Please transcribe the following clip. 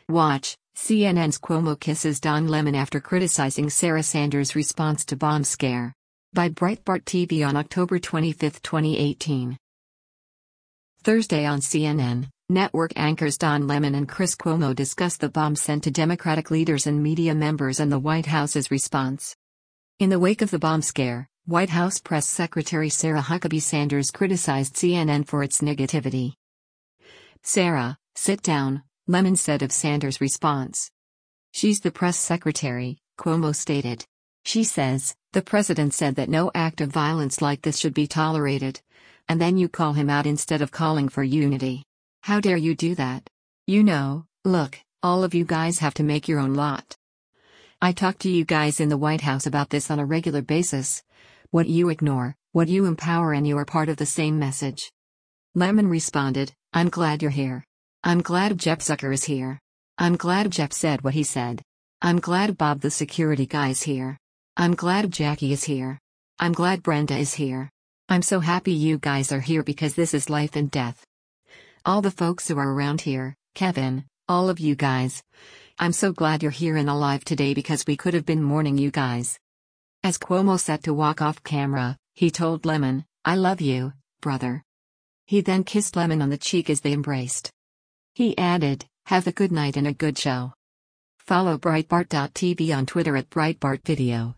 Watch, CNN's Cuomo kisses Don Lemon after criticizing Sarah Sanders' response to bomb scare. By Breitbart TV on October 25, 2018. Thursday on CNN, network anchors Don Lemon and Chris Cuomo discussed the bomb sent to Democratic leaders and media members and the White House's response. In the wake of the bomb scare, White House Press Secretary Sarah Huckabee Sanders criticized CNN for its negativity. "Sarah, sit down," Lemon said of Sanders' response. "She's the press secretary," Cuomo stated. "She says, the president said that no act of violence like this should be tolerated. And then you call him out instead of calling for unity. How dare you do that? Look, all of you guys have to make your own lot. I talk to you guys in the White House about this on a regular basis. What you ignore, what you empower, and you are part of the same message." Lemon responded, "I'm glad you're here. I'm glad Jeff Zucker is here. I'm glad Jeff said what he said. I'm glad Bob the security guy is here. I'm glad Jackie is here. I'm glad Brenda is here. I'm so happy you guys are here because this is life and death. All the folks who are around here, Kevin, all of you guys. I'm so glad you're here and alive today because we could have been mourning you guys." As Cuomo set to walk off camera, he told Lemon, "I love you, brother." He then kissed Lemon on the cheek as they embraced. He added, "Have a good night and a good show." Follow Breitbart.tv on Twitter at Breitbart Video.